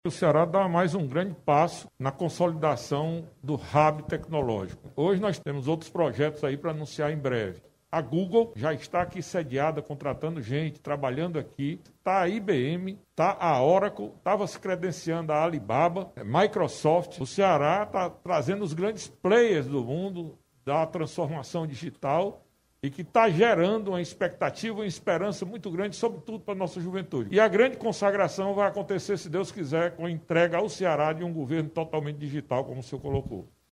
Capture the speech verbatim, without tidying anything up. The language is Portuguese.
O Ceará dá mais um grande passo na consolidação do hub tecnológico. Hoje nós temos outros projetos aí para anunciar em breve. A Google já está aqui sediada, contratando gente, trabalhando aqui. Está a I B M, está a Oracle, estava se credenciando a Alibaba, a Microsoft. O Ceará está trazendo os grandes players do mundo da transformação digital e que está gerando uma expectativa, uma esperança muito grande, sobretudo para a nossa juventude. E a grande consagração vai acontecer, se Deus quiser, com a entrega ao Ceará de um governo totalmente digital, como o senhor colocou.